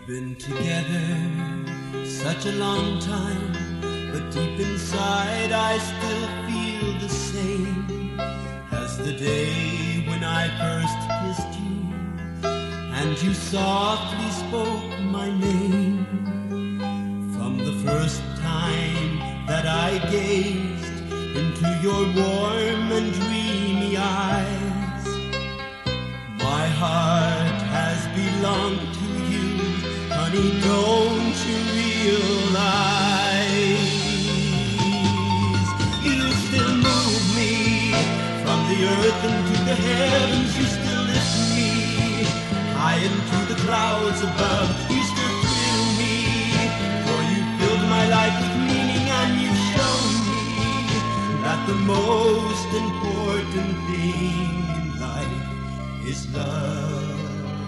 been together such a long time, but deep inside I still feel the same as the day when I first kissed you and you softly spoke my name. From the first time that I gazed into your warm and dreamy eyes, my heart has belonged to you, honey, don't you realize? You still move me from the earth into the heavens, you still lift me high into the clouds above, you still thrill me, for you filled my life with meaning and you've shown me that the most important thing in life is love.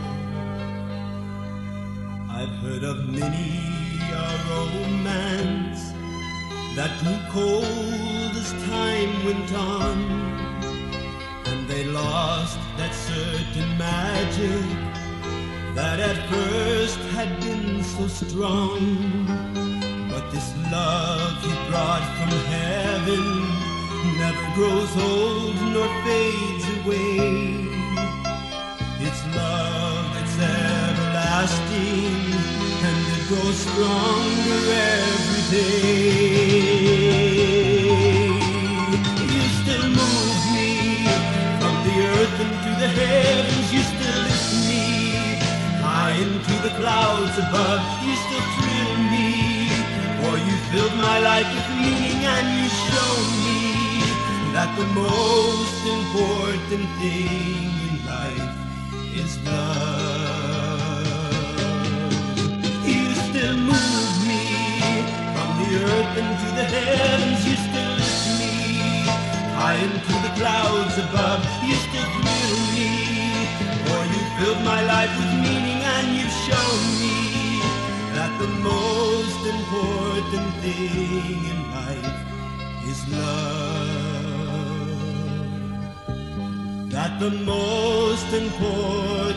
I've heard of many a romance that grew cold as time went on, and they lost that certain magic that at first had been so strong. But this love you brought from heaven never grows old nor fades away. It's love that's everlasting, and it grows stronger every day. You still move me from the earth into the heavens, you still lift me high into the clouds above, you still thrill me, for you filled my life with meaning and you show me that the most important thing in life is love. You still move me from the earth into the heavens, you still lift me high into the clouds above, you still thrill me, for you filled my life with meaning and you've shown me that the most important thing in life is love. That the most important